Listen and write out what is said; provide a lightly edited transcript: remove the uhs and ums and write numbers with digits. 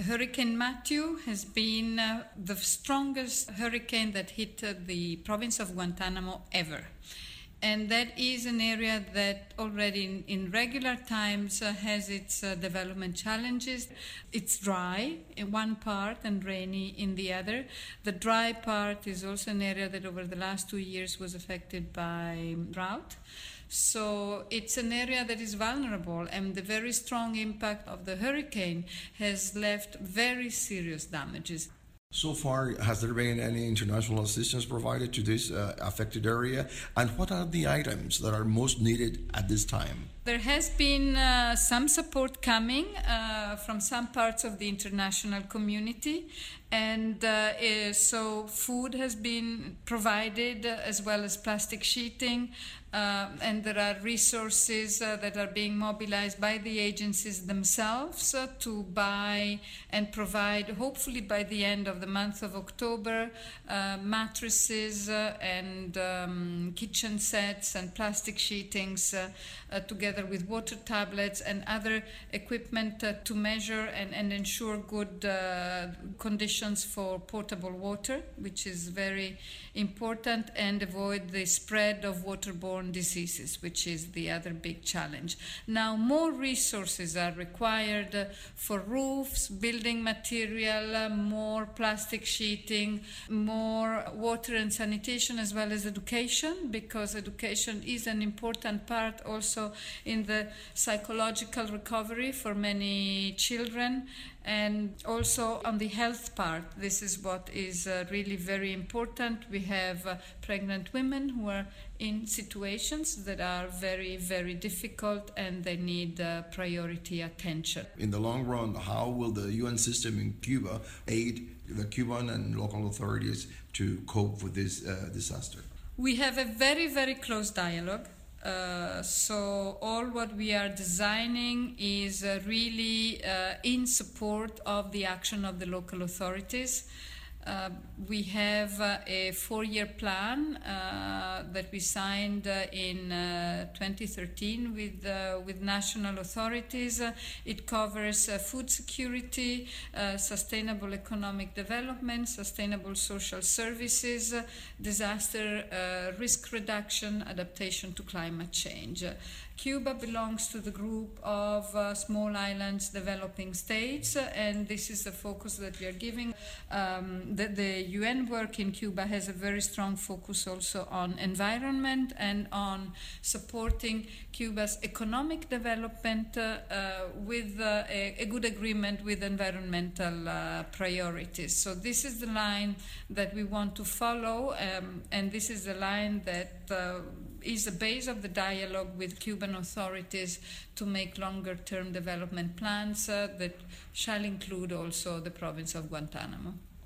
Hurricane Matthew has been the strongest hurricane that hit the province of Guantanamo ever. And that is an area that already in regular times has its development challenges. It's dry in one part and rainy in the other. The dry part is also an area that over the last 2 years was affected by drought. So it's an area that is vulnerable, and the very strong impact of the hurricane has left very serious damages. So far, has there been any international assistance provided to this affected area? And what are the items that are most needed at this time? There has been some support coming from some parts of the international community, and so food has been provided as well as plastic sheeting, and there are resources that are being mobilized by the agencies themselves to buy and provide, hopefully by the end of the month of October, mattresses and kitchen sets and plastic sheetings together with water tablets and other equipment to measure and ensure good conditions for potable water, which is very important, and avoid the spread of waterborne diseases, which is the other big challenge. Now, more resources are required for roofs, building material, more plastic sheeting, more water and sanitation, as well as education, because education is an important part also in the psychological recovery for many children. And also on the health part, this is what is really very important. We have pregnant women who are in situations that are very, very difficult, and they need priority attention. In the long run, how will the UN system in Cuba aid the Cuban and local authorities to cope with this disaster? We have a very, very close dialogue. So all what we are designing is really in support of the action of the local authorities. We have a 4-year plan that we signed in 2013 with national authorities. It covers food security, sustainable economic development, sustainable social services, disaster risk reduction, adaptation to climate change. Cuba belongs to the group of small islands developing states, and this is the focus that we are giving. The UN work in Cuba has a very strong focus also on environment and on supporting Cuba's economic development with a good agreement with environmental priorities. So this is the line that we want to follow, and this is the line that is the base of the dialogue with Cuban authorities to make longer-term development plans that shall include also the province of Guantanamo.